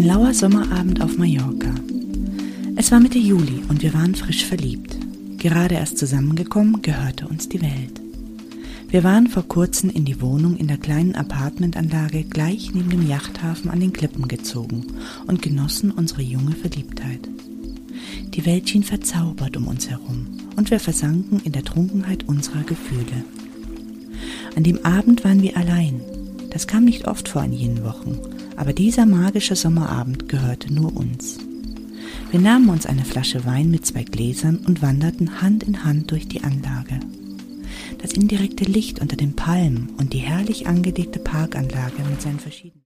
Ein lauer Sommerabend auf Mallorca. Es war Mitte Juli und wir waren frisch verliebt. Gerade erst zusammengekommen, gehörte uns die Welt. Wir waren vor kurzem in die Wohnung in der kleinen Apartmentanlage gleich neben dem Yachthafen an den Klippen gezogen und genossen unsere junge Verliebtheit. Die Welt schien verzaubert um uns herum und wir versanken in der Trunkenheit unserer Gefühle. An dem Abend waren wir allein. Das kam nicht oft vor in jenen Wochen, aber dieser magische Sommerabend gehörte nur uns. Wir nahmen uns eine Flasche Wein mit 2 Gläsern und wanderten Hand in Hand durch die Anlage. Das indirekte Licht unter den Palmen und die herrlich angelegte Parkanlage mit seinen verschiedenen